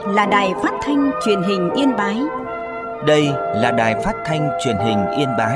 là Đài Phát thanh Truyền hình Yên Bái. Đây là Đài Phát thanh Truyền hình Yên Bái.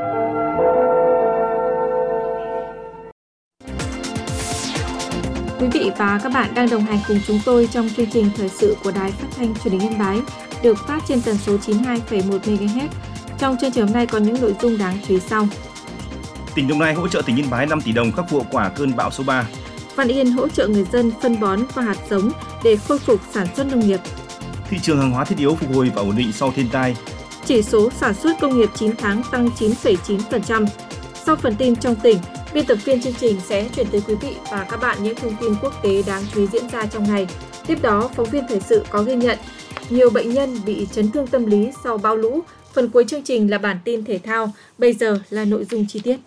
Quý vị và các bạn đang đồng hành cùng chúng tôi trong chương trình thời sự của Đài Phát thanh Truyền hình Yên Bái, được phát trên tần số 92,1 MHz. Trong chương trình hôm nay có những nội dung đáng chú ý sau. Tỉnh Đồng Nai hỗ trợ tỉnh Yên Bái 5 tỷ đồng khắc phục hậu quả cơn bão số 3. Văn Yên hỗ trợ người dân phân bón và hạt giống để khôi phục sản xuất nông nghiệp. Thị trường hàng hóa thiết yếu phục hồi và ổn định sau thiên tai. Chỉ số sản xuất công nghiệp 9 tháng tăng 9,9%. Sau phần tin trong tỉnh, biên tập viên chương trình sẽ chuyển tới quý vị và các bạn những thông tin quốc tế đáng chú ý diễn ra trong ngày. Tiếp đó, phóng viên thời sự có ghi nhận nhiều bệnh nhân bị chấn thương tâm lý sau bão lũ. Phần cuối chương trình là bản tin thể thao, bây giờ là nội dung chi tiết.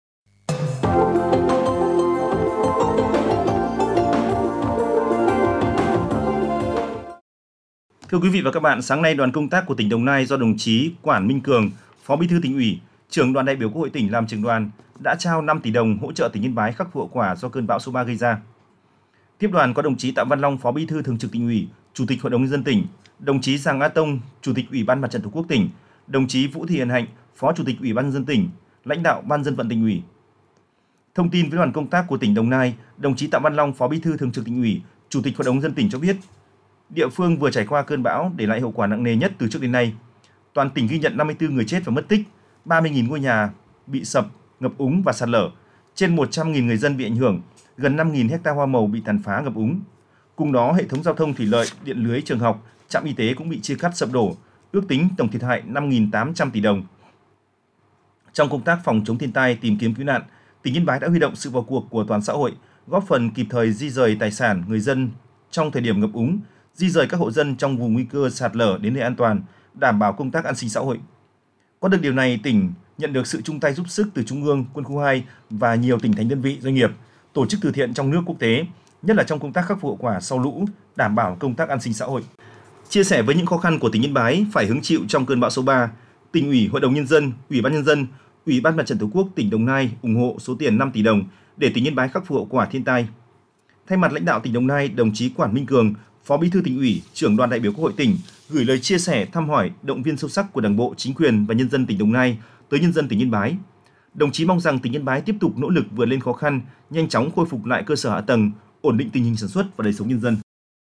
Thưa quý vị và các bạn, sáng nay đoàn công tác của tỉnh Đồng Nai do đồng chí Quản Minh Cường, Phó Bí thư Tỉnh ủy, Trưởng đoàn đại biểu Quốc hội tỉnh làm trưởng đoàn đã trao 5 tỷ đồng hỗ trợ tỉnh Yên Bái khắc phục hậu quả do cơn bão số 3 gây ra. Tiếp đoàn có đồng chí Tạ Văn Long, Phó Bí thư Thường trực Tỉnh ủy, Chủ tịch Hội đồng nhân dân tỉnh, đồng chí Giàng A Tông, Chủ tịch Ủy ban Mặt trận Tổ quốc tỉnh, đồng chí Vũ Thị Hiền Hạnh, Phó Chủ tịch Ủy ban nhân dân tỉnh, lãnh đạo Ban dân vận Tỉnh ủy. Thông tin với đoàn công tác của tỉnh Đồng Nai, đồng chí Tạ Văn Long, Phó Bí thư Thường trực Tỉnh ủy, Chủ tịch Hội đồng nhân dân tỉnh cho biết, địa phương vừa trải qua cơn bão để lại hậu quả nặng nề nhất từ trước đến nay. Toàn tỉnh ghi nhận 54 người chết và mất tích, 30.000 ngôi nhà bị sập, ngập úng và sạt lở, trên 100.000 người dân bị ảnh hưởng, gần 5.000 hecta hoa màu bị tàn phá ngập úng. Cùng đó, hệ thống giao thông thủy lợi, điện lưới, trường học, trạm y tế cũng bị chia cắt sập đổ, ước tính tổng thiệt hại 5.800 tỷ đồng. Trong công tác phòng chống thiên tai, tìm kiếm cứu nạn, tỉnh Yên Bái đã huy động sự vào cuộc của toàn xã hội, góp phần kịp thời di rời tài sản người dân trong thời điểm ngập úng, di rời các hộ dân trong vùng nguy cơ sạt lở đến nơi an toàn, đảm bảo công tác an sinh xã hội. Có được điều này, tỉnh nhận được sự chung tay giúp sức từ Trung ương, Quân khu 2 và nhiều tỉnh thành đơn vị, doanh nghiệp, tổ chức từ thiện trong nước quốc tế, nhất là trong công tác khắc phục hậu quả sau lũ, đảm bảo công tác an sinh xã hội. Chia sẻ với những khó khăn của tỉnh Yên Bái phải hứng chịu trong cơn bão số 3, Tỉnh ủy, Hội đồng nhân dân, Ủy ban nhân dân, Ủy ban Mặt trận Tổ quốc tỉnh Đồng Nai ủng hộ số tiền 5 tỷ đồng để tỉnh Yên Bái khắc phục hậu quả thiên tai. Thay mặt lãnh đạo tỉnh Đồng Nai, đồng chí Quản Minh Cường, Phó Bí thư Tỉnh ủy, Trưởng đoàn đại biểu Quốc hội tỉnh gửi lời chia sẻ, thăm hỏi, động viên sâu sắc của Đảng bộ, chính quyền và nhân dân tỉnh Đồng Nai tới nhân dân tỉnh Yên Bái. Đồng chí mong rằng tỉnh Yên Bái tiếp tục nỗ lực vượt lên khó khăn, nhanh chóng khôi phục lại cơ sở hạ tầng, ổn định tình hình sản xuất và đời sống nhân dân.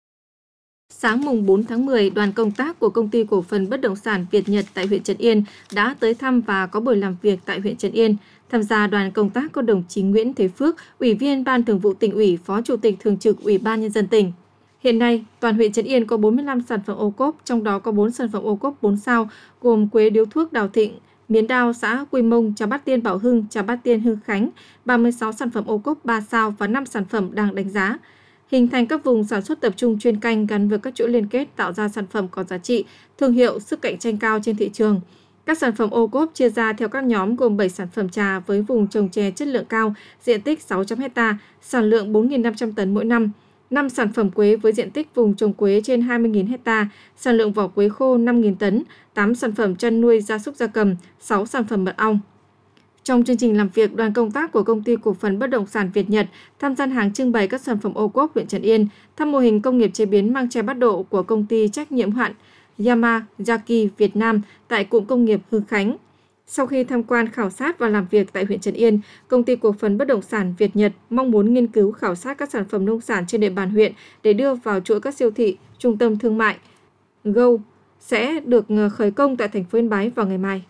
Sáng mùng 4 tháng 10, đoàn công tác của Công ty Cổ phần Bất động sản Việt Nhật tại huyện Trấn Yên đã tới thăm và có buổi làm việc tại huyện Trấn Yên. Tham gia đoàn công tác có đồng chí Nguyễn Thế Phước, Ủy viên Ban Thường vụ Tỉnh ủy, Phó Chủ tịch Thường trực Ủy ban Nhân dân tỉnh. Hiện nay, toàn huyện Trấn Yên có 45 sản phẩm ô cốp, trong đó có 4 sản phẩm ô cốp 4 sao, gồm quế điếu thuốc Đào Thịnh, miến đao xã Quy Mông, trà bát tiên Bảo Hưng, trà bát tiên Hưng Khánh, 36 sản phẩm ô cốp 3 sao và 5 sản phẩm đang đánh giá. Hình thành các vùng sản xuất tập trung chuyên canh gắn với các chuỗi liên kết tạo ra sản phẩm có giá trị, thương hiệu, sức cạnh tranh cao trên thị trường. Các sản phẩm ô cốp chia ra theo các nhóm gồm 7 sản phẩm trà với vùng trồng chè chất lượng cao, diện tích 600 ha, sản lượng 4.500 tấn mỗi năm. 5 sản phẩm quế với diện tích vùng trồng quế trên 20.000 ha, sản lượng vỏ quế khô 5.000 tấn, 8 sản phẩm chăn nuôi gia súc gia cầm, 6 sản phẩm mật ong. Trong chương trình làm việc, đoàn công tác của Công ty Cổ phần Bất động sản Việt Nhật tham gian hàng trưng bày các sản phẩm ô cốp huyện Trấn Yên, thăm mô hình công nghiệp chế biến măng tre bát độ của công ty trách nhiệm hữu hạn Yamazaki Việt Nam tại cụm công nghiệp Hưng Khánh. Sau khi tham quan khảo sát và làm việc tại huyện Trấn Yên, Công ty Cổ phần Bất động sản Việt Nhật mong muốn nghiên cứu khảo sát các sản phẩm nông sản trên địa bàn huyện để đưa vào chuỗi các siêu thị, trung tâm thương mại Go sẽ được khởi công tại thành phố Yên Bái vào ngày mai.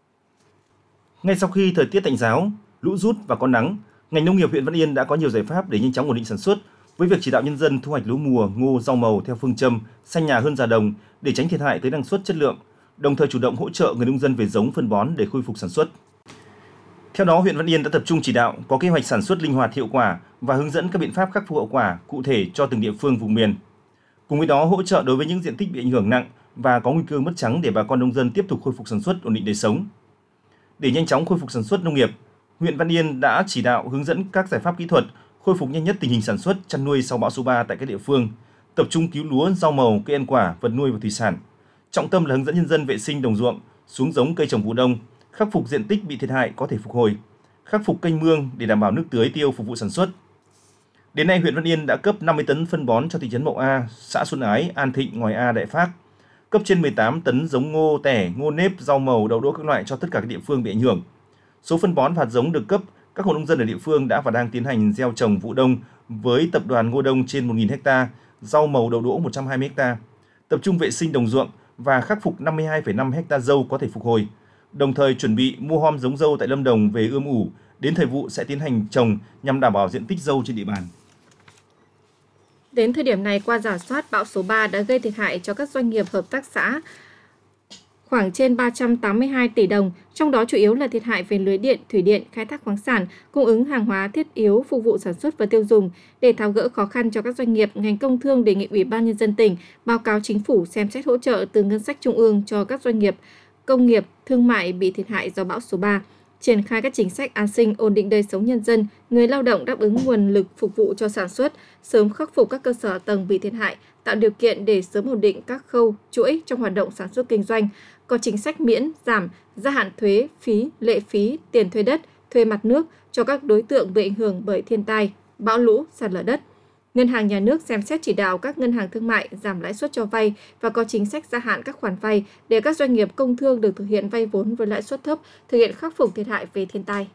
Ngay sau khi thời tiết tạnh ráo, lũ rút và có nắng, ngành nông nghiệp huyện Văn Yên đã có nhiều giải pháp để nhanh chóng ổn định sản xuất với việc chỉ đạo nhân dân thu hoạch lúa mùa, ngô, rau màu theo phương châm xanh nhà hơn già đồng để tránh thiệt hại tới năng suất chất lượng, đồng thời chủ động hỗ trợ người nông dân về giống phân bón để khôi phục sản xuất. Theo đó, huyện Văn Yên đã tập trung chỉ đạo có kế hoạch sản xuất linh hoạt hiệu quả và hướng dẫn các biện pháp khắc phục hậu quả cụ thể cho từng địa phương vùng miền. Cùng với đó, hỗ trợ đối với những diện tích bị ảnh hưởng nặng và có nguy cơ mất trắng để bà con nông dân tiếp tục khôi phục sản xuất, ổn định đời sống. Để nhanh chóng khôi phục sản xuất nông nghiệp, huyện Văn Yên đã chỉ đạo hướng dẫn các giải pháp kỹ thuật khôi phục nhanh nhất tình hình sản xuất chăn nuôi sau bão số 3 tại các địa phương, tập trung cứu lúa, rau màu, cây ăn quả, vật nuôi và thủy sản. Trọng tâm là hướng dẫn nhân dân vệ sinh đồng ruộng, xuống giống cây trồng vụ đông, khắc phục diện tích bị thiệt hại có thể phục hồi, khắc phục kênh mương để đảm bảo nước tưới tiêu phục vụ sản xuất. Đến nay, huyện Văn Yên đã cấp 50 tấn phân bón cho thị trấn Mậu A, xã Xuân Ái, An Thịnh, Ngoài A, Đại Phác, cấp trên 18 tấn giống ngô, tẻ, ngô nếp, rau màu, đậu đỗ các loại cho tất cả các địa phương bị ảnh hưởng. Số phân bón và hạt giống được cấp, các hộ nông dân ở địa phương đã và đang tiến hành gieo trồng vụ đông với tập đoàn Ngô Đông trên 1.000 ha, rau màu, đậu đỗ 120 ha, tập trung vệ sinh đồng ruộng và khắc phục 52,5 ha dâu có thể phục hồi. Đồng thời chuẩn bị mua gom giống dâu tại Lâm Đồng về ươm ủ, đến thời vụ sẽ tiến hành trồng nhằm đảm bảo diện tích dâu trên địa bàn. Đến thời điểm này, qua rà soát, bão số 3 đã gây thiệt hại cho các doanh nghiệp hợp tác xã khoảng trên 382 tỷ đồng, trong đó chủ yếu là thiệt hại về lưới điện, thủy điện, khai thác khoáng sản, cung ứng hàng hóa thiết yếu phục vụ sản xuất và tiêu dùng. Để tháo gỡ khó khăn cho các doanh nghiệp, ngành công thương đề nghị Ủy ban Nhân dân tỉnh báo cáo Chính phủ xem xét hỗ trợ từ ngân sách trung ương cho các doanh nghiệp, công nghiệp, thương mại bị thiệt hại do bão số 3. Triển khai các chính sách an sinh, ổn định đời sống nhân dân, người lao động đáp ứng nguồn lực phục vụ cho sản xuất, sớm khắc phục các cơ sở hạ tầng bị thiệt hại, tạo điều kiện để sớm ổn định các khâu, chuỗi trong hoạt động sản xuất kinh doanh, có chính sách miễn, giảm, gia hạn thuế, phí, lệ phí, tiền thuê đất, thuê mặt nước cho các đối tượng bị ảnh hưởng bởi thiên tai, bão lũ, sạt lở đất. Ngân hàng Nhà nước xem xét chỉ đạo các ngân hàng thương mại giảm lãi suất cho vay và có chính sách gia hạn các khoản vay để các doanh nghiệp công thương được thực hiện vay vốn với lãi suất thấp, thực hiện khắc phục thiệt hại về thiên tai.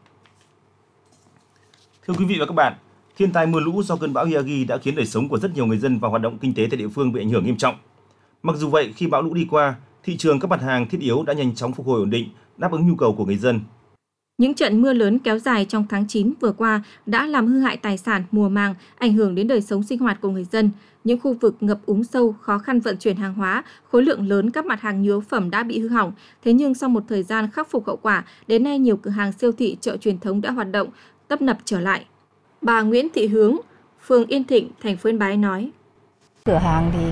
Thưa quý vị và các bạn, thiên tai mưa lũ do cơn bão Yagi đã khiến đời sống của rất nhiều người dân và hoạt động kinh tế tại địa phương bị ảnh hưởng nghiêm trọng. Mặc dù vậy, khi bão lũ đi qua, thị trường các mặt hàng thiết yếu đã nhanh chóng phục hồi ổn định, đáp ứng nhu cầu của người dân. Những trận mưa lớn kéo dài trong tháng 9 vừa qua đã làm hư hại tài sản, mùa màng, ảnh hưởng đến đời sống sinh hoạt của người dân. Những khu vực ngập úng sâu, khó khăn vận chuyển hàng hóa, khối lượng lớn các mặt hàng nhu yếu phẩm đã bị hư hỏng. Thế nhưng sau một thời gian khắc phục hậu quả, đến nay nhiều cửa hàng siêu thị, chợ truyền thống đã hoạt động, tấp nập trở lại. Bà Nguyễn Thị Hướng, phường Yên Thịnh, thành phố Yên Bái nói: Cửa hàng thì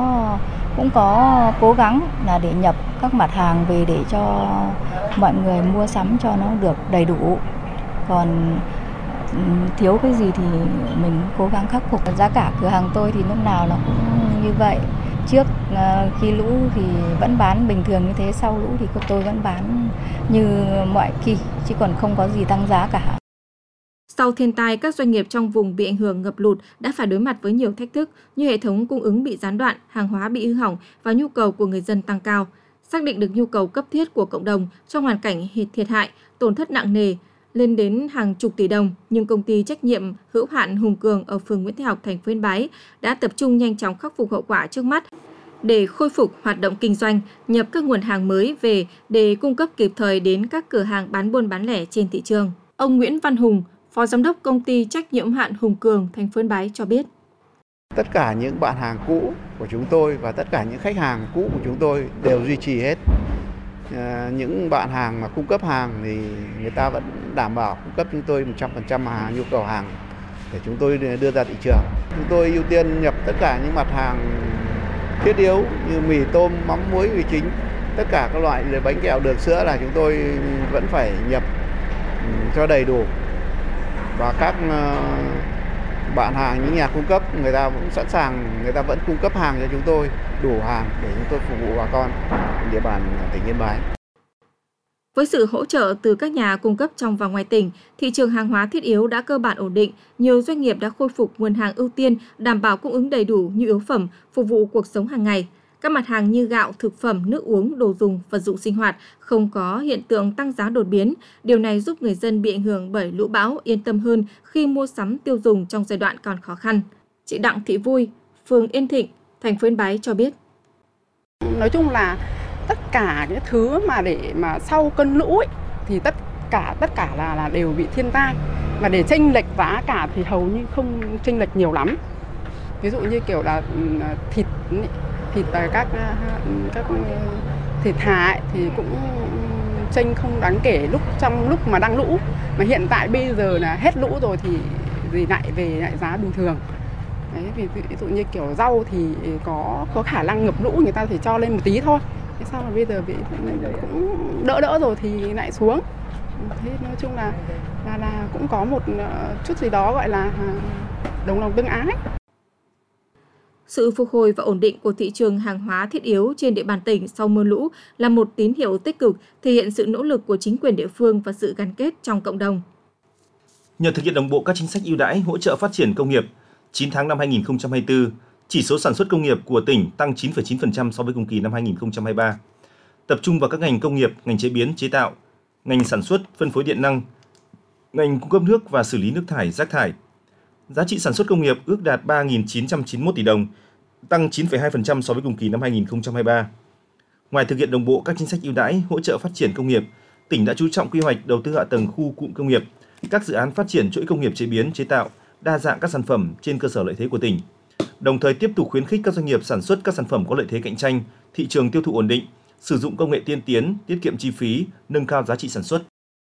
cũng có cố gắng là để nhập các mặt hàng về để cho mọi người mua sắm cho nó được đầy đủ. Còn thiếu cái gì thì mình cố gắng khắc phục. Giá cả cửa hàng tôi thì lúc nào nó cũng như vậy. Trước khi lũ thì vẫn bán bình thường như thế, sau lũ thì tôi vẫn bán như mọi kỳ, chứ còn không có gì tăng giá cả. Sau thiên tai, các doanh nghiệp trong vùng bị ảnh hưởng ngập lụt đã phải đối mặt với nhiều thách thức như hệ thống cung ứng bị gián đoạn, hàng hóa bị hư hỏng và nhu cầu của người dân tăng cao. Xác định được nhu cầu cấp thiết của cộng đồng trong hoàn cảnh thiệt hại, tổn thất nặng nề lên đến hàng chục tỷ đồng, nhưng công ty trách nhiệm hữu hạn Hùng Cường ở phường Nguyễn Thái Học, thành phố Yên Bái đã tập trung nhanh chóng khắc phục hậu quả trước mắt để khôi phục hoạt động kinh doanh, nhập các nguồn hàng mới về để cung cấp kịp thời đến các cửa hàng bán buôn bán lẻ trên thị trường. Ông Nguyễn Văn Hùng, Phó Giám đốc Công ty trách nhiệm hữu hạn Hùng Cường, thành phố Yên Bái cho biết: Tất cả những bạn hàng cũ của chúng tôi và tất cả những khách hàng cũ của chúng tôi đều duy trì hết. Những bạn hàng mà cung cấp hàng thì người ta vẫn đảm bảo cung cấp chúng tôi 100% nhu cầu hàng để chúng tôi đưa ra thị trường. Chúng tôi ưu tiên nhập tất cả những mặt hàng thiết yếu như mì, tôm, mắm, muối, mì chính. Tất cả các loại bánh kẹo, đường, sữa là chúng tôi vẫn phải nhập cho đầy đủ. Và các bạn hàng, những nhà cung cấp, người ta cũng sẵn sàng, người ta vẫn cung cấp hàng cho chúng tôi, đủ hàng để chúng tôi phục vụ bà con địa bàn tỉnh Yên Bái. Với sự hỗ trợ từ các nhà cung cấp trong và ngoài tỉnh, thị trường hàng hóa thiết yếu đã cơ bản ổn định, nhiều doanh nghiệp đã khôi phục nguồn hàng ưu tiên, đảm bảo cung ứng đầy đủ nhu yếu phẩm, phục vụ cuộc sống hàng ngày. Các mặt hàng như gạo, thực phẩm, nước uống, đồ dùng, vật dụng sinh hoạt không có hiện tượng tăng giá đột biến. Điều này giúp người dân bị ảnh hưởng bởi lũ bão yên tâm hơn khi mua sắm tiêu dùng trong giai đoạn còn khó khăn. Chị Đặng Thị Vui, phường Yên Thịnh, thành phố Yên Bái cho biết: Nói chung là tất cả những thứ mà để mà sau cơn lũ ấy, thì tất cả là đều bị thiên tai, và để chênh lệch giá cả thì hầu như không chênh lệch nhiều lắm. Ví dụ như kiểu là thịt các thịt thà thì cũng chênh không đáng kể trong lúc mà đang lũ, mà hiện tại bây giờ là hết lũ rồi thì lại giá bình thường. Đấy, ví dụ như kiểu rau thì có khả năng ngập lũ, người ta thì cho lên một tí thôi. Thế sao mà bây giờ cũng đỡ rồi thì lại xuống. Thế nói chung là cũng có một chút gì đó gọi là đồng lòng tương ái. Sự phục hồi và ổn định của thị trường hàng hóa thiết yếu trên địa bàn tỉnh sau mưa lũ là một tín hiệu tích cực, thể hiện sự nỗ lực của chính quyền địa phương và sự gắn kết trong cộng đồng. Nhờ thực hiện đồng bộ các chính sách ưu đãi hỗ trợ phát triển công nghiệp, 9 tháng năm 2024, chỉ số sản xuất công nghiệp của tỉnh tăng 9,9% so với cùng kỳ năm 2023. Tập trung vào các ngành công nghiệp, ngành chế biến, chế tạo, ngành sản xuất, phân phối điện năng, ngành cung cấp nước và xử lý nước thải, rác thải. Giá trị sản xuất công nghiệp ước đạt 3.991 tỷ đồng, tăng 9,2% so với cùng kỳ năm 2023. Ngoài thực hiện đồng bộ các chính sách ưu đãi hỗ trợ phát triển công nghiệp, tỉnh đã chú trọng quy hoạch đầu tư hạ tầng khu cụm công nghiệp, các dự án phát triển chuỗi công nghiệp chế biến, chế tạo, đa dạng các sản phẩm trên cơ sở lợi thế của tỉnh. Đồng thời tiếp tục khuyến khích các doanh nghiệp sản xuất các sản phẩm có lợi thế cạnh tranh, thị trường tiêu thụ ổn định, sử dụng công nghệ tiên tiến, tiết kiệm chi phí, nâng cao giá trị sản xuất.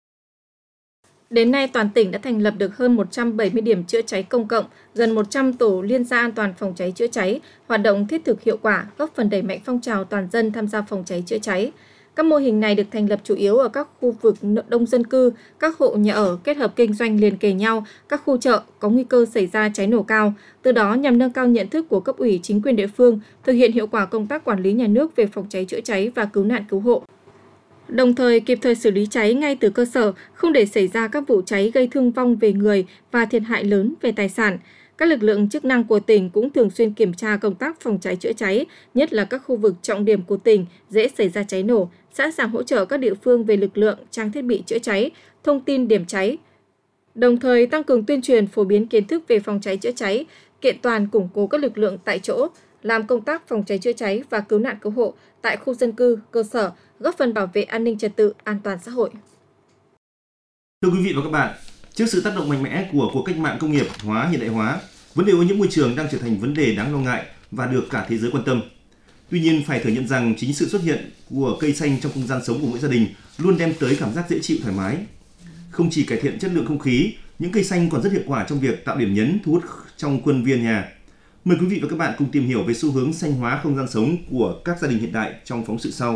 Đến nay, toàn tỉnh đã thành lập được hơn 170 điểm chữa cháy công cộng, gần 100 tổ liên gia an toàn phòng cháy chữa cháy, hoạt động thiết thực hiệu quả, góp phần đẩy mạnh phong trào toàn dân tham gia phòng cháy chữa cháy. Các mô hình này được thành lập chủ yếu ở các khu vực đông dân cư, các hộ nhà ở kết hợp kinh doanh liền kề nhau, các khu chợ có nguy cơ xảy ra cháy nổ cao, từ đó nhằm nâng cao nhận thức của cấp ủy chính quyền địa phương, thực hiện hiệu quả công tác quản lý nhà nước về phòng cháy chữa cháy và cứu nạn cứu hộ. Đồng thời kịp thời xử lý cháy ngay từ cơ sở, không để xảy ra các vụ cháy gây thương vong về người và thiệt hại lớn về tài sản. Các lực lượng chức năng của tỉnh cũng thường xuyên kiểm tra công tác phòng cháy chữa cháy, nhất là các khu vực trọng điểm của tỉnh dễ xảy ra cháy nổ, sẵn sàng hỗ trợ các địa phương về lực lượng, trang thiết bị chữa cháy, thông tin điểm cháy. Đồng thời tăng cường tuyên truyền phổ biến kiến thức về phòng cháy chữa cháy, kiện toàn củng cố các lực lượng tại chỗ, làm công tác phòng cháy chữa cháy và cứu nạn cứu hộ tại khu dân cư, cơ sở, góp phần bảo vệ an ninh trật tự, an toàn xã hội. Thưa quý vị và các bạn, trước sự tác động mạnh mẽ của cuộc cách mạng công nghiệp hóa hiện đại hóa, vấn đề ô nhiễm môi trường đang trở thành vấn đề đáng lo ngại và được cả thế giới quan tâm. Tuy nhiên, phải thừa nhận rằng chính sự xuất hiện của cây xanh trong không gian sống của mỗi gia đình luôn đem tới cảm giác dễ chịu, thoải mái. Không chỉ cải thiện chất lượng không khí, những cây xanh còn rất hiệu quả trong việc tạo điểm nhấn thu hút trong khuôn viên nhà. Mời quý vị và các bạn cùng tìm hiểu về xu hướng xanh hóa không gian sống của các gia đình hiện đại trong phóng sự sau.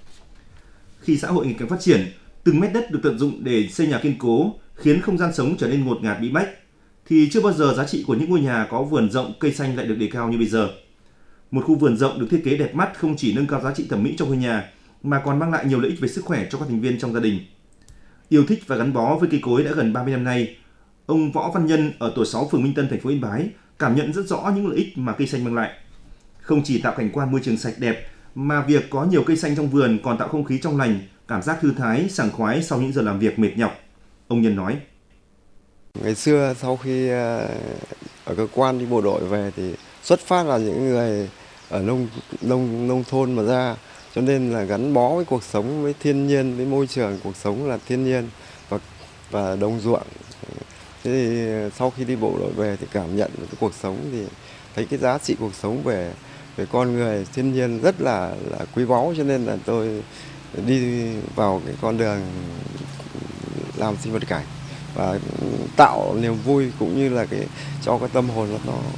Khi xã hội ngày càng phát triển, từng mét đất được tận dụng để xây nhà kiên cố, khiến không gian sống trở nên ngột ngạt bí bách, thì chưa bao giờ giá trị của những ngôi nhà có vườn rộng, cây xanh lại được đề cao như bây giờ. Một khu vườn rộng được thiết kế đẹp mắt không chỉ nâng cao giá trị thẩm mỹ cho ngôi nhà, mà còn mang lại nhiều lợi ích về sức khỏe cho các thành viên trong gia đình. Yêu thích và gắn bó với cây cối đã gần 30 năm nay, ông Võ Văn Nhân ở tổ 6 phường Minh Tân, thành phố Yên Bái cảm nhận rất rõ những lợi ích mà cây xanh mang lại. Không chỉ tạo cảnh quan môi trường sạch đẹp, mà việc có nhiều cây xanh trong vườn còn tạo không khí trong lành, cảm giác thư thái, sảng khoái sau những giờ làm việc mệt nhọc. Ông Nhân nói: Ngày xưa sau khi ở cơ quan đi bộ đội về thì xuất phát là những người ở nông thôn mà ra, cho nên là gắn bó với cuộc sống, với thiên nhiên, với môi trường cuộc sống là thiên nhiên và đồng ruộng. Thế thì sau khi đi bộ đội về thì cảm nhận cái cuộc sống thì thấy cái giá trị cuộc sống về con người, thiên nhiên rất là quý báu, cho nên là tôi đi vào cái con đường làm sinh vật cảnh và tạo niềm vui cũng như là cho cái tâm hồn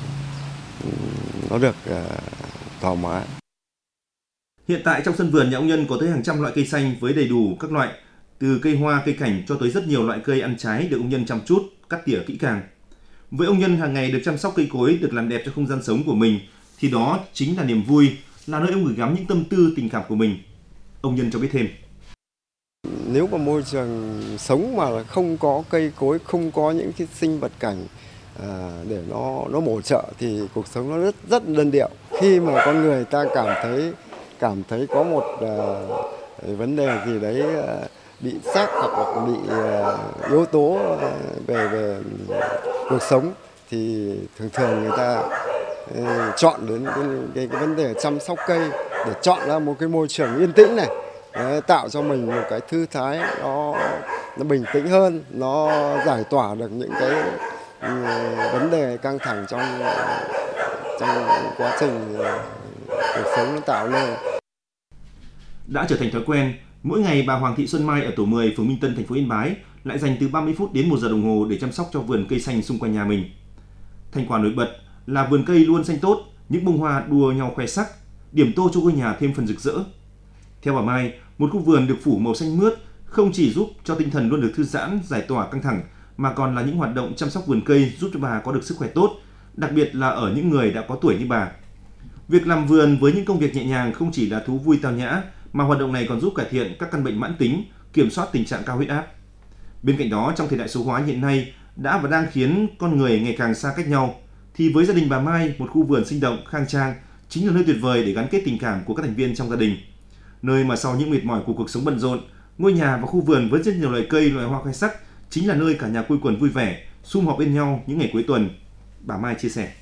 nó được thoải mái. Hiện tại trong sân vườn nhà ông Nhân có tới hàng trăm loại cây xanh với đầy đủ các loại, từ cây hoa, cây cảnh cho tới rất nhiều loại cây ăn trái được ông Nhân chăm chút, cắt tỉa kỹ càng. Với ông Nhân, hàng ngày được chăm sóc cây cối, được làm đẹp cho không gian sống của mình, thì đó chính là niềm vui, là nơi ông gửi gắm những tâm tư, tình cảm của mình. Ông Nhân cho biết thêm: Nếu mà môi trường sống mà không có cây cối, không có những cái sinh vật cảnh để nó bổ trợ thì cuộc sống nó rất đơn điệu. Khi mà con người ta cảm thấy có một vấn đề gì đấy bị xác hoặc là bị yếu tố về cuộc sống thì thường người ta chọn đến cái vấn đề chăm sóc cây để chọn ra một cái môi trường yên tĩnh này, tạo cho mình một cái thư thái, nó bình tĩnh hơn, nó giải tỏa được những cái vấn đề căng thẳng trong quá trình cuộc sống nó tạo lên. Đã trở thành thói quen, mỗi ngày bà Hoàng Thị Xuân Mai ở tổ 10 phường Minh Tân, thành phố Yên Bái lại dành từ 30 phút đến 1 giờ đồng hồ để chăm sóc cho vườn cây xanh xung quanh nhà mình. Thành quả nổi bật là vườn cây luôn xanh tốt, những bông hoa đua nhau khoe sắc, điểm tô cho ngôi nhà thêm phần rực rỡ. Theo bà Mai, một khu vườn được phủ màu xanh mướt không chỉ giúp cho tinh thần luôn được thư giãn, giải tỏa căng thẳng, mà còn là những hoạt động chăm sóc vườn cây giúp cho bà có được sức khỏe tốt, đặc biệt là ở những người đã có tuổi như bà. Việc làm vườn với những công việc nhẹ nhàng không chỉ là thú vui tao nhã, mà hoạt động này còn giúp cải thiện các căn bệnh mãn tính, kiểm soát tình trạng cao huyết áp. Bên cạnh đó, trong thời đại số hóa hiện nay, đã và đang khiến con người ngày càng xa cách nhau, thì với gia đình bà Mai, một khu vườn sinh động, khang trang chính là nơi tuyệt vời để gắn kết tình cảm của các thành viên trong gia đình. Nơi mà sau những mệt mỏi của cuộc sống bận rộn, ngôi nhà và khu vườn với rất nhiều loài cây, loài hoa khoe sắc chính là nơi cả nhà quây quần vui vẻ, sum họp bên nhau những ngày cuối tuần. Bà Mai chia sẻ.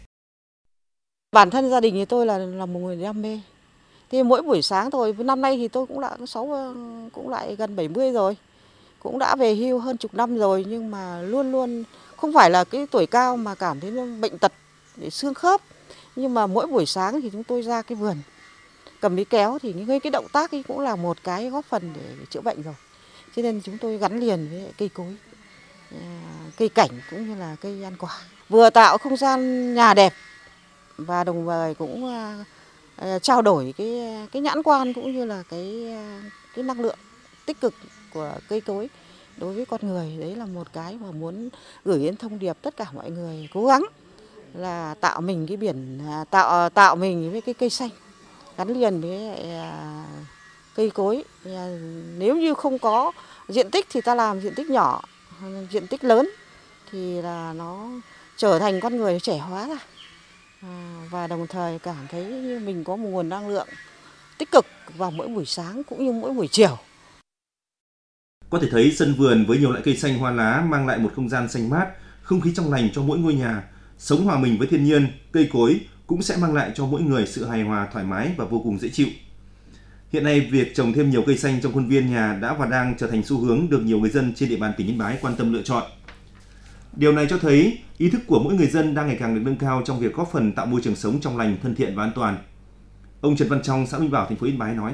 Bản thân gia đình thì tôi là một người đam mê. Thì mỗi buổi sáng thôi, năm nay thì tôi cũng lại gần 70 rồi. Cũng đã về hưu hơn chục năm rồi, nhưng mà luôn luôn không phải là cái tuổi cao mà cảm thấy bệnh tật để xương khớp. Nhưng mà mỗi buổi sáng thì chúng tôi ra cái vườn cầm cái kéo thì cái động tác ấy cũng là một cái góp phần để chữa bệnh rồi. Cho nên chúng tôi gắn liền với cây cối, cây cảnh cũng như là cây ăn quả. Vừa tạo không gian nhà đẹp và đồng thời cũng trao đổi cái nhãn quan cũng như là cái năng lượng tích cực của cây cối đối với con người. Đấy là một cái mà muốn gửi đến thông điệp tất cả mọi người cố gắng là tạo mình cái biển, tạo mình với cái cây xanh gắn liền với cây cối. Nếu như không có diện tích thì ta làm diện tích nhỏ, diện tích lớn thì là nó trở thành con người trẻ hóa ra. Và đồng thời cảm thấy như mình có một nguồn năng lượng tích cực vào mỗi buổi sáng cũng như mỗi buổi chiều. Có thể thấy sân vườn với nhiều loại cây xanh hoa lá mang lại một không gian xanh mát, không khí trong lành cho mỗi ngôi nhà. Sống hòa mình với thiên nhiên, cây cối cũng sẽ mang lại cho mỗi người sự hài hòa, thoải mái và vô cùng dễ chịu. Hiện nay, việc trồng thêm nhiều cây xanh trong khuôn viên nhà đã và đang trở thành xu hướng được nhiều người dân trên địa bàn tỉnh Yên Bái quan tâm lựa chọn. Điều này cho thấy ý thức của mỗi người dân đang ngày càng được nâng cao trong việc góp phần tạo môi trường sống trong lành, thân thiện và an toàn. Ông Trần Văn Trong, xã Minh Bảo, thành phố Yên Bái nói: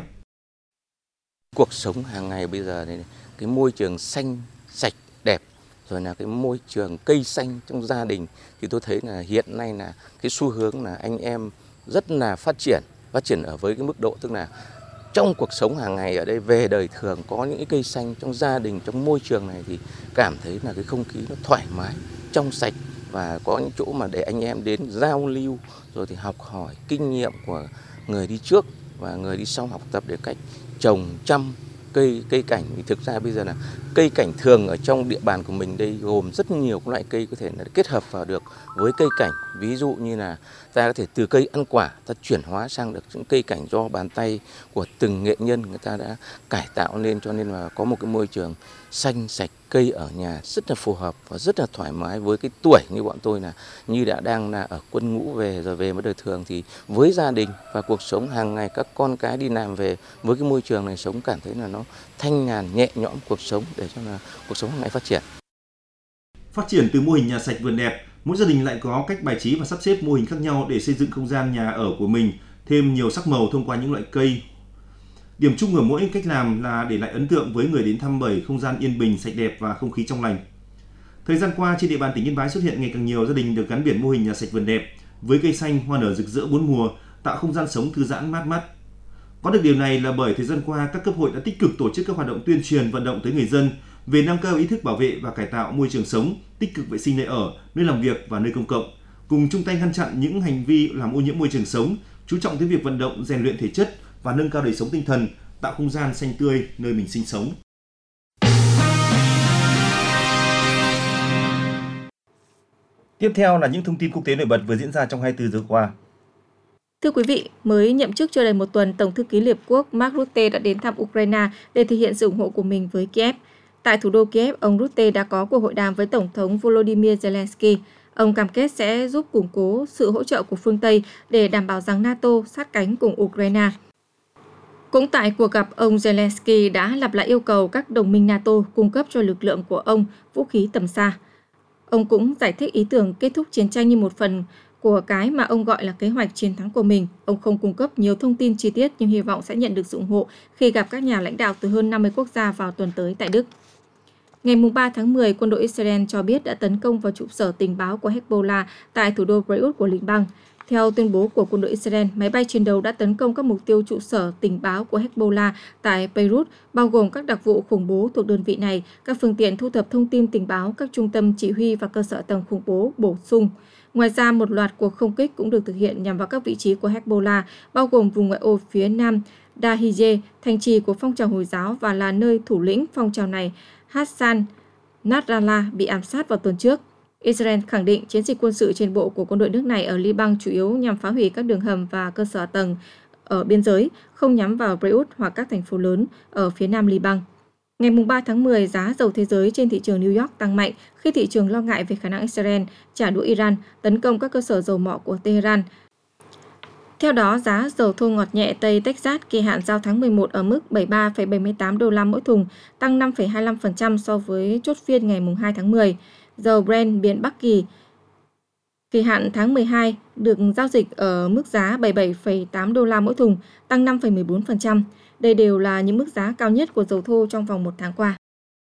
Cuộc sống hàng ngày bây giờ này, cái môi trường xanh, sạch, đẹp, rồi là cái môi trường cây xanh trong gia đình thì tôi thấy là hiện nay là cái xu hướng là anh em rất là phát triển ở với cái mức độ tức là trong cuộc sống hàng ngày ở đây về đời thường có những cái cây xanh trong gia đình, trong môi trường này thì cảm thấy là cái không khí nó thoải mái, trong sạch và có những chỗ mà để anh em đến giao lưu rồi thì học hỏi kinh nghiệm của người đi trước và người đi sau, học tập để cách trồng chăm cây cảnh. Vì thực ra bây giờ là cây cảnh thường ở trong địa bàn của mình đây gồm rất nhiều loại cây có thể là kết hợp vào được với cây cảnh. Ví dụ như là ta có thể từ cây ăn quả ta chuyển hóa sang được những cây cảnh do bàn tay của từng nghệ nhân người ta đã cải tạo lên, cho nên là có một cái môi trường xanh sạch, cây ở nhà rất là phù hợp và rất là thoải mái với cái tuổi như bọn tôi là như đang là ở quân ngũ về rồi về với đời thường thì với gia đình và cuộc sống hàng ngày các con cái đi làm về với cái môi trường này sống cảm thấy là nó thanh nhàn nhẹ nhõm cuộc sống để cho là cuộc sống hàng ngày phát triển. Phát triển từ mô hình nhà sạch vườn đẹp, mỗi gia đình lại có cách bài trí và sắp xếp mô hình khác nhau để xây dựng không gian nhà ở của mình thêm nhiều sắc màu thông qua những loại cây. Điểm chung ở mỗi cách làm là để lại ấn tượng với người đến thăm bởi không gian yên bình, sạch đẹp và không khí trong lành. Thời gian qua, trên địa bàn tỉnh Yên Bái xuất hiện ngày càng nhiều gia đình được gắn biển mô hình nhà sạch vườn đẹp với cây xanh, hoa nở rực rỡ bốn mùa, tạo không gian sống thư giãn mát mắt. Có được điều này là bởi thời gian qua các cấp hội đã tích cực tổ chức các hoạt động tuyên truyền vận động tới người dân về nâng cao ý thức bảo vệ và cải tạo môi trường sống, tích cực vệ sinh nơi ở, nơi làm việc và nơi công cộng, cùng chung tay ngăn chặn những hành vi làm ô nhiễm môi trường sống, chú trọng tới việc vận động rèn luyện thể chất và nâng cao đời sống tinh thần, tạo không gian xanh tươi nơi mình sinh sống. Tiếp theo là những thông tin quốc tế nổi bật vừa diễn ra trong 24 giờ qua. Thưa quý vị, mới nhậm chức chưa đầy một tuần, Tổng thư ký Liên Hợp Quốc Mark Rutte đã đến thăm Ukraine để thể hiện sự ủng hộ của mình với Kiev. Tại thủ đô Kiev, ông Rutte đã có cuộc hội đàm với Tổng thống Volodymyr Zelensky. Ông cam kết sẽ giúp củng cố sự hỗ trợ của phương Tây để đảm bảo rằng NATO sát cánh cùng Ukraine. Cũng tại cuộc gặp, ông Zelensky đã lặp lại yêu cầu các đồng minh NATO cung cấp cho lực lượng của ông vũ khí tầm xa. Ông cũng giải thích ý tưởng kết thúc chiến tranh như một phần của cái mà ông gọi là kế hoạch chiến thắng của mình. Ông không cung cấp nhiều thông tin chi tiết nhưng hy vọng sẽ nhận được sự ủng hộ khi gặp các nhà lãnh đạo từ hơn 50 quốc gia vào tuần tới tại Đức. Ngày 3 tháng 10, quân đội Israel cho biết đã tấn công vào trụ sở tình báo của Hezbollah tại thủ đô Beirut của liên bang. Theo tuyên bố của quân đội Israel, máy bay chiến đấu đã tấn công các mục tiêu trụ sở tình báo của Hezbollah tại Beirut, bao gồm các đặc vụ khủng bố thuộc đơn vị này, các phương tiện thu thập thông tin tình báo, các trung tâm chỉ huy và cơ sở tầng khủng bố bổ sung. Ngoài ra, một loạt cuộc không kích cũng được thực hiện nhằm vào các vị trí của Hezbollah, bao gồm vùng ngoại ô phía nam Dahiyeh, thành trì của phong trào Hồi giáo và là nơi thủ lĩnh phong trào này, Hassan Nasrallah bị ám sát vào tuần trước. Israel khẳng định chiến dịch quân sự trên bộ của quân đội nước này ở Liban chủ yếu nhằm phá hủy các đường hầm và cơ sở hạ tầng ở biên giới, không nhắm vào Beirut hoặc các thành phố lớn ở phía nam Liban. Ngày 3 tháng 10, giá dầu thế giới trên thị trường New York tăng mạnh khi thị trường lo ngại về khả năng Israel trả đũa Iran tấn công các cơ sở dầu mỏ của Tehran. Theo đó, giá dầu thô ngọt nhẹ Tây Texas kỳ hạn giao tháng 11 ở mức 73,78 đô la mỗi thùng, tăng 5,25% so với chốt phiên ngày 2 tháng 10. Dầu Brent biển Bắc Kỳ kỳ hạn tháng 12 được giao dịch ở mức giá 77,8 đô la mỗi thùng, tăng 5,14%. Đây đều là những mức giá cao nhất của dầu thô trong vòng một tháng qua.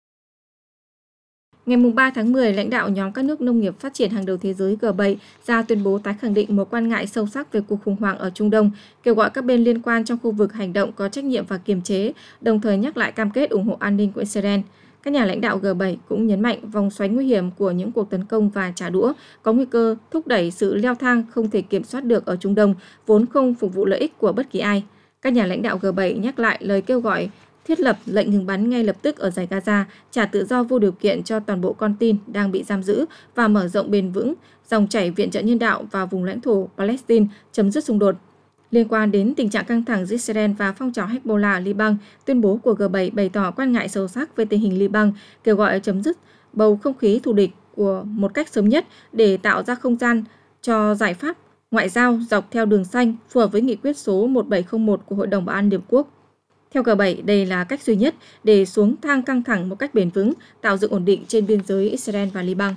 Ngày 3 tháng 10, lãnh đạo nhóm các nước nông nghiệp phát triển hàng đầu thế giới G7 ra tuyên bố tái khẳng định mối quan ngại sâu sắc về cuộc khủng hoảng ở Trung Đông, kêu gọi các bên liên quan trong khu vực hành động có trách nhiệm và kiềm chế, đồng thời nhắc lại cam kết ủng hộ an ninh của Israel. Các nhà lãnh đạo G7 cũng nhấn mạnh vòng xoáy nguy hiểm của những cuộc tấn công và trả đũa có nguy cơ thúc đẩy sự leo thang không thể kiểm soát được ở Trung Đông, vốn không phục vụ lợi ích của bất kỳ ai. Các nhà lãnh đạo G7 nhắc lại lời kêu gọi thiết lập lệnh ngừng bắn ngay lập tức ở dải Gaza, trả tự do vô điều kiện cho toàn bộ con tin đang bị giam giữ và mở rộng bền vững dòng chảy viện trợ nhân đạo vào vùng lãnh thổ Palestine, chấm dứt xung đột. Liên quan đến tình trạng căng thẳng giữa Israel và phong trào Hezbollah ở Liban, tuyên bố của G7 bày tỏ quan ngại sâu sắc về tình hình Liban, kêu gọi chấm dứt bầu không khí thù địch của một cách sớm nhất để tạo ra không gian cho giải pháp ngoại giao dọc theo đường xanh phù hợp với nghị quyết số 1701 của Hội đồng Bảo an Liên Hợp Quốc. Theo G7, đây là cách duy nhất để xuống thang căng thẳng một cách bền vững, tạo dựng ổn định trên biên giới Israel và Liban.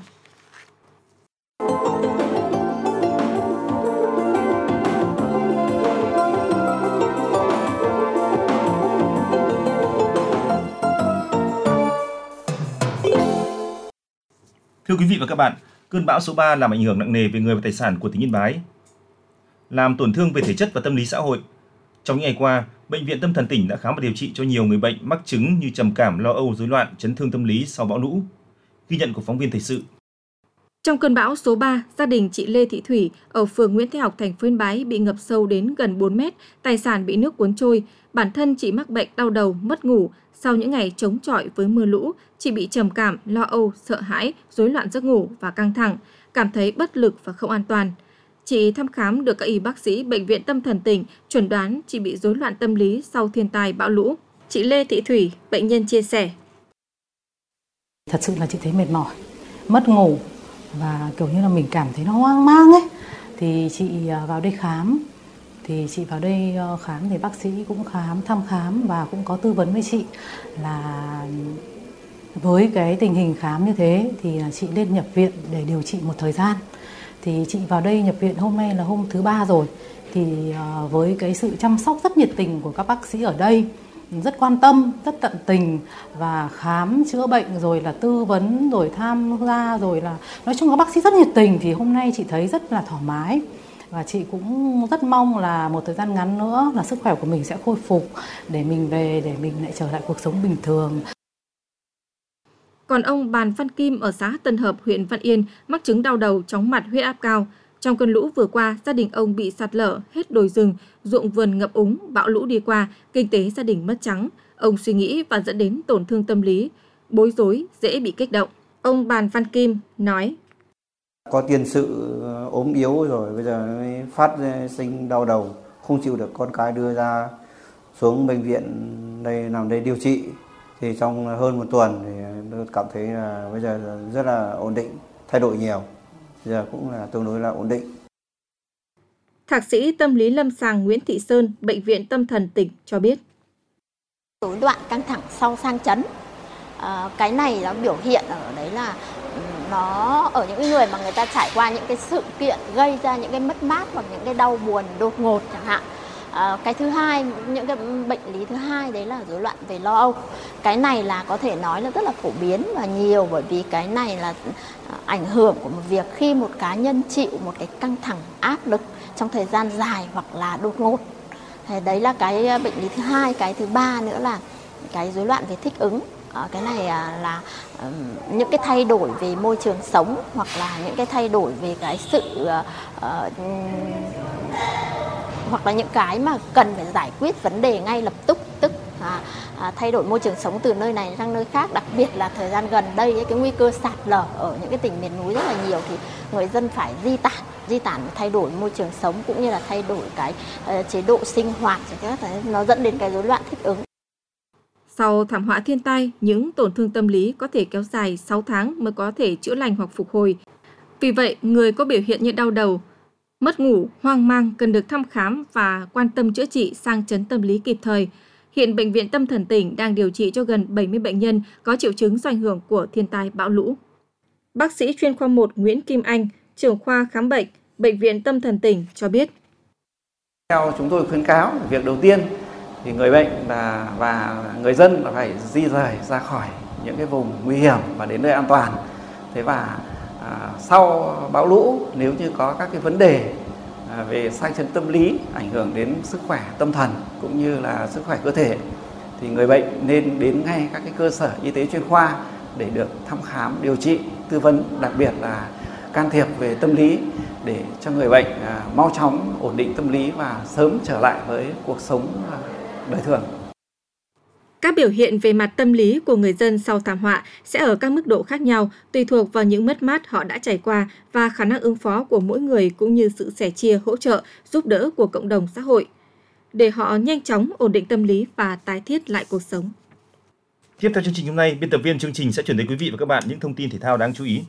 Thưa quý vị và các bạn, cơn bão số 3 làm ảnh hưởng nặng nề về người và tài sản của tỉnh Yên Bái, làm tổn thương về thể chất và tâm lý xã hội. Trong những ngày qua, Bệnh viện Tâm thần tỉnh đã khám và điều trị cho nhiều người bệnh mắc chứng như trầm cảm, lo âu, rối loạn, chấn thương tâm lý sau bão lũ. Ghi nhận của phóng viên thời sự. Trong cơn bão số 3, gia đình chị Lê Thị Thủy ở phường Nguyễn Thái Học, thành phố Yên Bái bị ngập sâu đến gần 4 mét, tài sản bị nước cuốn trôi. Bản thân chị mắc bệnh đau đầu, mất ngủ. Sau những ngày chống chọi với mưa lũ, chị bị trầm cảm, lo âu, sợ hãi, rối loạn giấc ngủ và căng thẳng, cảm thấy bất lực và không an toàn. Chị thăm khám được các y bác sĩ Bệnh viện Tâm thần tỉnh chuẩn đoán chị bị rối loạn tâm lý sau thiên tai bão lũ. Chị Lê Thị Thủy, bệnh nhân chia sẻ. Thật sự là chị thấy mệt mỏi, mất ngủ và kiểu như là mình cảm thấy nó hoang mang ấy. Thì chị vào đây khám. Thì chị vào đây khám thì bác sĩ cũng thăm khám và cũng có tư vấn với chị là với cái tình hình khám như thế thì chị nên nhập viện để điều trị một thời gian. Thì chị vào đây nhập viện hôm nay là hôm thứ 3 rồi. Thì với cái sự chăm sóc rất nhiệt tình của các bác sĩ ở đây, rất quan tâm, rất tận tình và khám chữa bệnh rồi là tư vấn rồi tham gia rồi là nói chung các bác sĩ rất nhiệt tình, thì hôm nay chị thấy rất là thoải mái. Và chị cũng rất mong là một thời gian ngắn nữa là sức khỏe của mình sẽ khôi phục để mình về, để mình lại trở lại cuộc sống bình thường. Còn ông Bàn Văn Kim ở xã Tân Hợp, huyện Văn Yên mắc chứng đau đầu, chóng mặt, huyết áp cao. Trong cơn lũ vừa qua, gia đình ông bị sạt lở, hết đồi rừng, ruộng vườn ngập úng, bão lũ đi qua, kinh tế gia đình mất trắng. Ông suy nghĩ và dẫn đến tổn thương tâm lý, bối rối, dễ bị kích động. Ông Bàn Văn Kim nói: Có tiền sử ốm yếu rồi, bây giờ mới phát sinh đau đầu, không chịu được, con cái đưa ra xuống bệnh viện đây nằm đây điều trị. Thì trong hơn một tuần thì tôi cảm thấy là bây giờ rất là ổn định, thay đổi nhiều. Bây giờ cũng là tương đối là ổn định. Thạc sĩ tâm lý lâm sàng Nguyễn Thị Sơn, Bệnh viện Tâm thần tỉnh cho biết. Rối loạn căng thẳng sau sang chấn. Cái này nó biểu hiện ở đấy là nó ở những người mà người ta trải qua những cái sự kiện gây ra những cái mất mát hoặc những cái đau buồn đột ngột chẳng hạn. Cái thứ hai, những cái bệnh lý thứ hai đấy là rối loạn về lo âu. Cái này là có thể nói là rất là phổ biến và nhiều, bởi vì cái này là ảnh hưởng của một việc khi một cá nhân chịu một cái căng thẳng áp lực trong thời gian dài hoặc là đột ngột. Thì đấy là cái bệnh lý thứ hai. Cái thứ ba nữa là cái rối loạn về thích ứng. Cái này là những cái thay đổi về môi trường sống hoặc là những cái thay đổi về cái sự hoặc là những cái mà cần phải giải quyết vấn đề ngay lập tức, thay đổi môi trường sống từ nơi này sang nơi khác, đặc biệt là thời gian gần đây cái nguy cơ sạt lở ở những cái tỉnh miền núi rất là nhiều, thì người dân phải di tản thay đổi môi trường sống cũng như là thay đổi cái chế độ sinh hoạt, nó dẫn đến cái rối loạn thích ứng. Sau thảm họa thiên tai, những tổn thương tâm lý có thể kéo dài 6 tháng mới có thể chữa lành hoặc phục hồi. Vì vậy, người có biểu hiện như đau đầu, mất ngủ, hoang mang cần được thăm khám và quan tâm chữa trị sang chấn tâm lý kịp thời. Hiện Bệnh viện Tâm thần tỉnh đang điều trị cho gần 70 bệnh nhân có triệu chứng do ảnh hưởng của thiên tai bão lũ. Bác sĩ chuyên khoa 1 Nguyễn Kim Anh, trưởng khoa khám bệnh, Bệnh viện Tâm thần tỉnh cho biết. Theo chúng tôi khuyến cáo, việc đầu tiên thì người bệnh và người dân là phải di rời ra khỏi những cái vùng nguy hiểm và đến nơi an toàn. Thế và sau bão lũ, nếu như có các cái vấn đề về sang chấn tâm lý ảnh hưởng đến sức khỏe tâm thần cũng như là sức khỏe cơ thể, thì người bệnh nên đến ngay các cái cơ sở y tế chuyên khoa để được thăm khám, điều trị, tư vấn, đặc biệt là can thiệp về tâm lý để cho người bệnh mau chóng ổn định tâm lý và sớm trở lại với cuộc sống đời thường. Các biểu hiện về mặt tâm lý của người dân sau thảm họa sẽ ở các mức độ khác nhau, tùy thuộc vào những mất mát họ đã trải qua và khả năng ứng phó của mỗi người cũng như sự sẻ chia, hỗ trợ, giúp đỡ của cộng đồng xã hội, để họ nhanh chóng ổn định tâm lý và tái thiết lại cuộc sống. Tiếp theo chương trình hôm nay, biên tập viên chương trình sẽ chuyển đến quý vị và các bạn những thông tin thể thao đáng chú ý.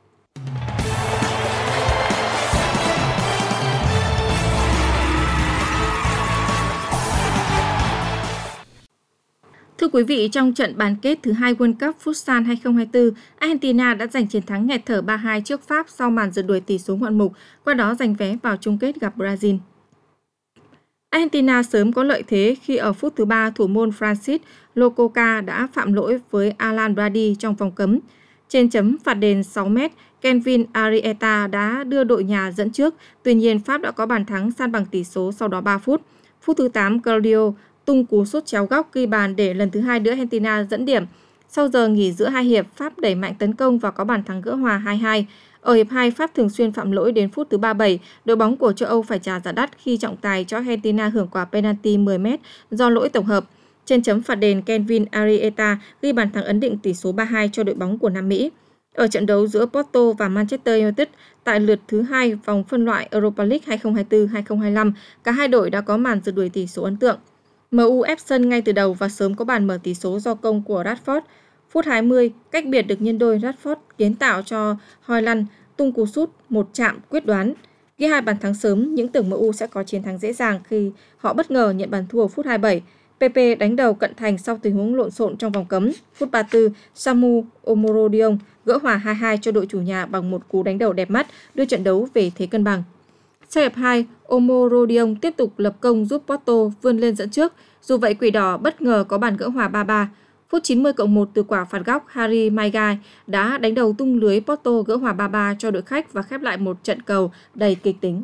Thưa quý vị, trong trận bán kết thứ 2 World Cup Futsal 2024, Argentina đã giành chiến thắng nghẹt thở 3-2 trước Pháp sau màn rượt đuổi tỷ số ngoạn mục, qua đó giành vé vào chung kết gặp Brazil. Argentina sớm có lợi thế khi ở phút thứ 3 thủ môn Francis Lococa đã phạm lỗi với Alan Brady trong vòng cấm. Trên chấm phạt đền 6m, Kevin Arrieta đã đưa đội nhà dẫn trước, tuy nhiên Pháp đã có bàn thắng san bằng tỷ số sau đó 3 phút. Phút thứ 8, Claudio tung cú sút chéo góc ghi bàn để lần thứ 2 đưa Argentina dẫn điểm. Sau giờ nghỉ giữa hai hiệp, Pháp đẩy mạnh tấn công và có bàn thắng gỡ hòa 2-2. Ở hiệp 2, Pháp thường xuyên phạm lỗi đến phút thứ 37, đội bóng của châu Âu phải trả giá đắt khi trọng tài cho Argentina hưởng quả penalty 10m do lỗi tổng hợp. Trên chấm phạt đền, Kevin Arrieta ghi bàn thắng ấn định tỷ số 3-2 cho đội bóng của Nam Mỹ. Ở trận đấu giữa Porto và Manchester United tại lượt thứ 2 vòng phân loại Europa League 2024-2025, cả hai đội đã có màn rượt đuổi tỷ số ấn tượng. MU ép sân ngay từ đầu và sớm có bàn mở tỷ số do công của Rashford. Phút 20, cách biệt được nhân đôi, Rashford kiến tạo cho Højlund tung cú sút một chạm quyết đoán. Ghi 2 bàn thắng sớm, những tưởng MU sẽ có chiến thắng dễ dàng khi họ bất ngờ nhận bàn thua phút 27. PP đánh đầu cận thành sau tình huống lộn xộn trong vòng cấm. Phút 34, Samu Omorodion gỡ hòa 2-2 cho đội chủ nhà bằng một cú đánh đầu đẹp mắt, đưa trận đấu về thế cân bằng. Sau hiệp 2, Omorodion tiếp tục lập công giúp Porto vươn lên dẫn trước. Dù vậy, Quỷ Đỏ bất ngờ có bàn gỡ hòa 3-3. Phút 90+1 từ quả phạt góc, Harry Maguire đã đánh đầu tung lưới Porto gỡ hòa 3-3 cho đội khách và khép lại một trận cầu đầy kịch tính.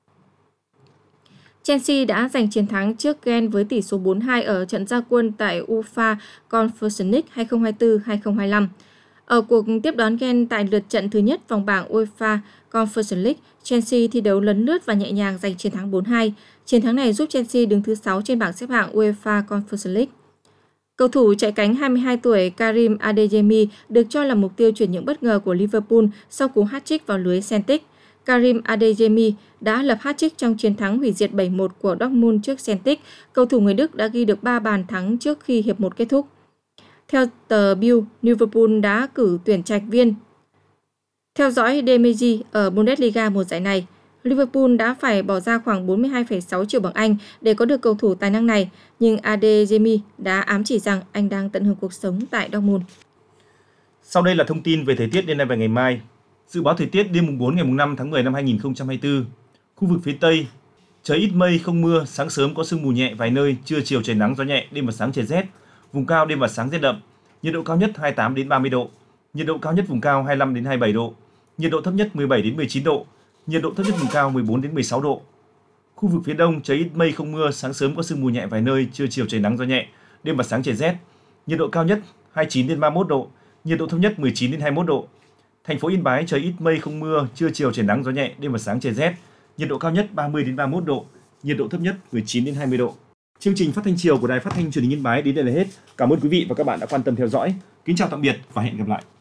Chelsea đã giành chiến thắng trước Genk với tỷ số 4-2 ở trận ra quân tại UEFA Conference League 2024-2025. Ở cuộc tiếp đón Genk tại lượt trận thứ nhất vòng bảng UEFA Conference League, Chelsea thi đấu lấn lướt và nhẹ nhàng giành chiến thắng 4-2. Chiến thắng này giúp Chelsea đứng thứ 6 trên bảng xếp hạng UEFA Conference League. Cầu thủ chạy cánh 22 tuổi Karim Adeyemi được cho là mục tiêu chuyển nhượng bất ngờ của Liverpool sau cú hat-trick vào lưới Celtic. Karim Adeyemi đã lập hat-trick trong chiến thắng hủy diệt 7-1 của Dortmund trước Celtic. Cầu thủ người Đức đã ghi được 3 bàn thắng trước khi hiệp 1 kết thúc. Theo tờ Bild, Liverpool đã cử tuyển trạch viên theo dõi Demaji ở Bundesliga mùa giải này. Liverpool đã phải bỏ ra khoảng 42,6 triệu bảng Anh để có được cầu thủ tài năng này, nhưng Adeyemi đã ám chỉ rằng anh đang tận hưởng cuộc sống tại Dortmund. Sau đây là thông tin về thời tiết đêm nay và ngày mai. Dự báo thời tiết đêm mùng 4 ngày mùng 5 tháng 10 năm 2024. Khu vực phía Tây, trời ít mây không mưa, sáng sớm có sương mù nhẹ vài nơi, trưa chiều trời nắng gió nhẹ, đêm và sáng trời rét. Vùng cao đêm và sáng rét đậm. Nhiệt độ cao nhất 28 đến 30 độ. Nhiệt độ cao nhất vùng cao 25 đến 27 độ. Nhiệt độ thấp nhất 17 đến 19 độ. Nhiệt độ thấp nhất vùng cao 14 đến 16 độ. Khu vực phía Đông, trời ít mây không mưa, sáng sớm có sương mù nhẹ vài nơi, trưa chiều trời nắng gió nhẹ, đêm và sáng trời rét. Nhiệt độ cao nhất 29 đến 31 độ. Nhiệt độ thấp nhất 19 đến 21 độ. Thành phố Yên Bái, trời ít mây không mưa, trưa chiều trời nắng gió nhẹ, đêm và sáng trời rét. Nhiệt độ cao nhất 30 đến 31 độ. Nhiệt độ thấp nhất 19 đến 20 độ. Chương trình phát thanh chiều của Đài Phát thanh Truyền hình Yên Bái đến đây là hết. Cảm ơn quý vị và các bạn đã quan tâm theo dõi. Kính chào tạm biệt và hẹn gặp lại.